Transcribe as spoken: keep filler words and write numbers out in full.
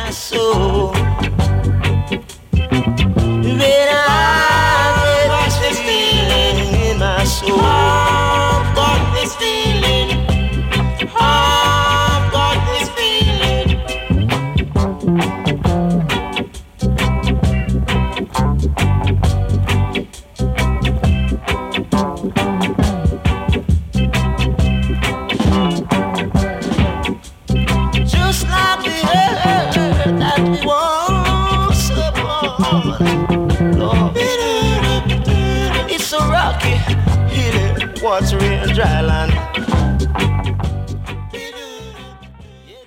my soul. When I got this feeling in my soul, I've got this feeling. I've got this feeling. Just like the earth that we once upon, Lord, it's so rocky, hilly, watery and dry land.